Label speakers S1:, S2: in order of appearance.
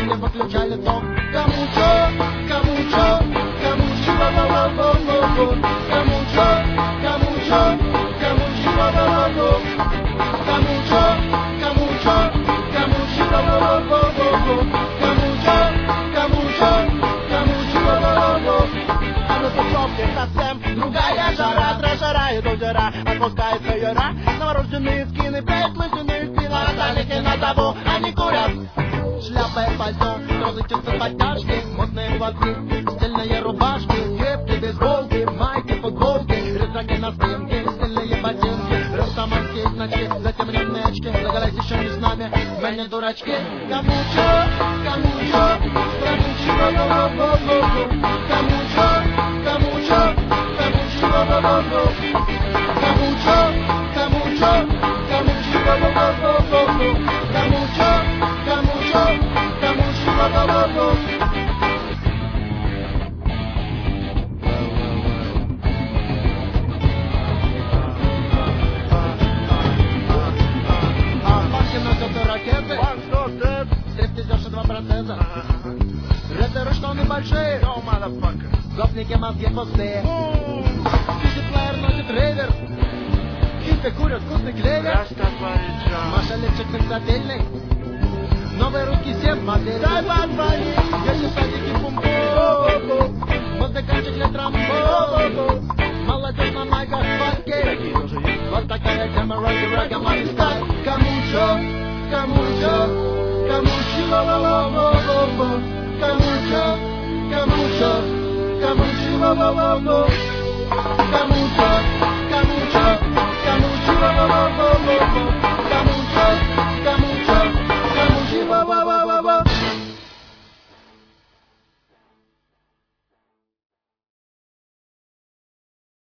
S1: не выключали ток. Кому чё, кому чё, кому чего, кому чё, кому чё, кому чего, кому чё, кому чё, кому чего, кому чё, кому чё, кому чего. А на тусовке совсем другая жара, трэшерает озера, отпускается яра. Новорожденные скины, пять лысиных спин, а талики на табу, они курят. Шляпа и пальто, розы чисто подтяжки, модные платки, стильные рубашки, кепки, бейсболки, майки, футболки, рюкзаки на спинке, стильные ботинки, растаманские значки, затемненные очки, заголять еще не с нами, мы не дурачки. Кому чё, кому чё, кому чего, кому чё, кому чё, кому чего, кому чё, кому чё, кому чего, кому чё, кому чё, кому чего. Банки носят ракеты, стриптизерши 2 процента, рэперы штаны большие, гопники мозги пустые, сити-плеер носит ревер, хиппи курят вкусный клевер, Маша лифчик сексапильный, новый русский сет модель. Дай позвони, если садики пум-пум, музыкальчик для тромбон, молодежь на майках фанки, вот такая тема регги мои стать. Кому чё, кому чё, кому чего, кому чё, кому чё, кому чего, кому чё, кому чё, кому чего.